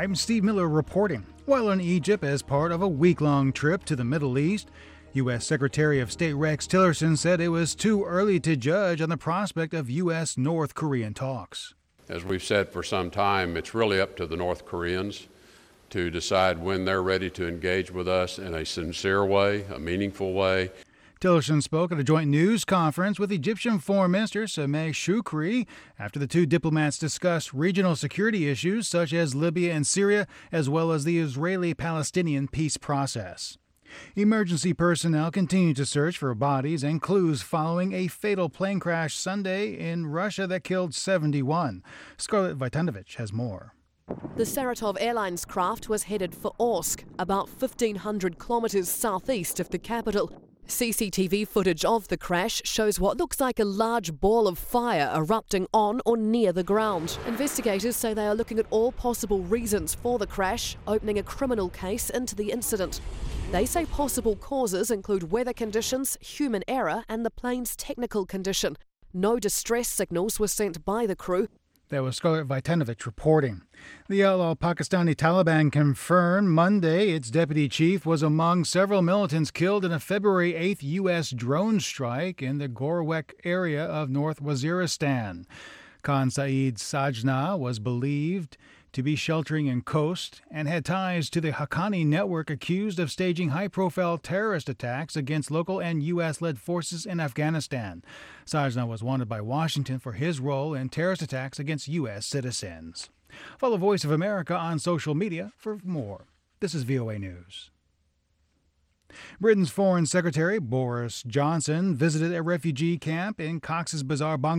I'm Steve Miller reporting. While in Egypt as part of a week-long trip to the Middle East, U.S. Secretary of State Rex Tillerson said it was too early to judge on the prospect of U.S.-North Korean talks. As we've said for some time, it's really up to the North Koreans to decide when they're ready to engage with us in a sincere way, a meaningful way. Tillerson spoke at a joint news conference with Egyptian Foreign Minister Sameh Shoukry after the two diplomats discussed regional security issues such as Libya and Syria, as well as the Israeli-Palestinian peace process. Emergency personnel continue to search for bodies and clues following a fatal plane crash Sunday in Russia that killed 71. Scarlett Vojtanovic has more. The Saratov Airlines craft was headed for Orsk, about 1,500 kilometres southeast of the capital. CCTV footage of the crash shows what looks like a large ball of fire erupting on or near the ground. Investigators say they are looking at all possible reasons for the crash, opening a criminal case into the incident. They say possible causes include weather conditions, human error and the plane's technical condition. No distress signals were sent by the crew. That was Scarlett Vojtanovic reporting. The outlaw Pakistani Taliban confirmed Monday its deputy chief was among several militants killed in a February 8th U.S. drone strike in the Gorwek area of North Waziristan. Khan Saeed Sajna was believed to be sheltering in Khost and had ties to the Haqqani network accused of staging high-profile terrorist attacks against local and U.S.-led forces in Afghanistan. Sajna was wanted by Washington for his role in terrorist attacks against U.S. citizens. Follow Voice of America on social media for more. This is VOA News. Britain's Foreign Secretary Boris Johnson visited a refugee camp in Cox's Bazar, Bangladesh.